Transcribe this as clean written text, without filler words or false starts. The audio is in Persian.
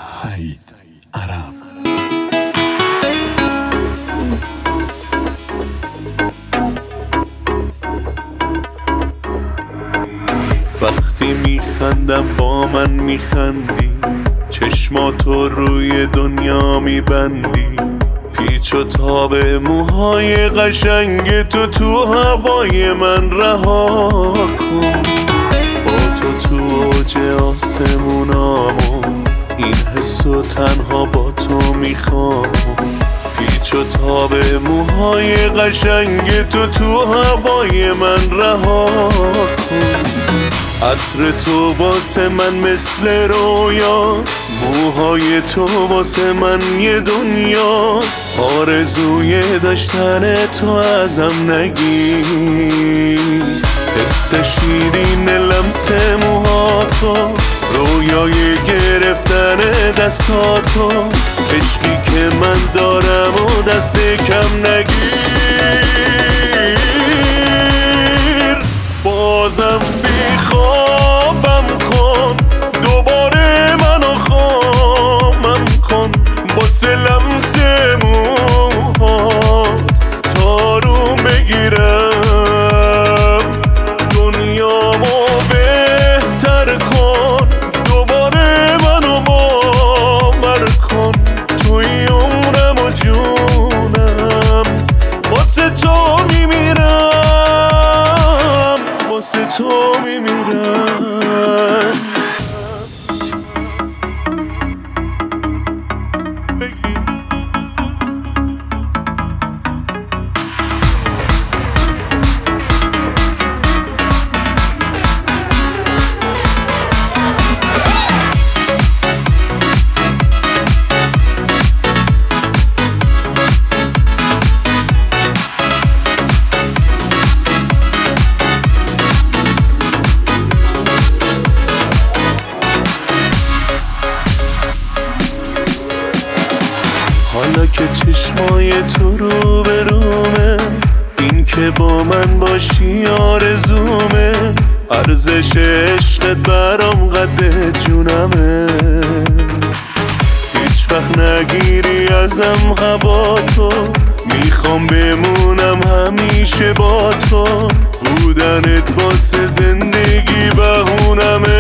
سعید عرب. وقتی میخندم با من میخندی، چشماتو روی دنیا میبندی، پیچ و تاب موهای قشنگ تو هوای من رها کن. با تو اوج آسمونامو، این حسو تنها با تو میخوام. پیچ و تاب موهای قشنگ تو هوای من رها کن. عطر تو واسه من مثل رویاست، موهای تو واسه من یه دنیاست. آرزوی داشتن تو ازم نگیر، حس شیرین لمس موهاتو، رویای گرفتن دستاتو، عشقی که من دارم و دست کم نگیر. بازم بیخوابم کن، دوباره منو خامم کن، واسه لمس موهات تارو بگیرم. دنیامو بهتر کن، دوباره منو باور کن، توی عمرم و جونم، واسه تو میمیرم، واسه تو میمیرم. حالا که چشمای تو رو به رومه، این که با من باشی آرزومه. ارزش عشقت برام قد جونمه، هیچ وقت نگیری ازم هوا تو، میخوام بمونم همیشه با تو. بودنت واسه زندگی بهونمه.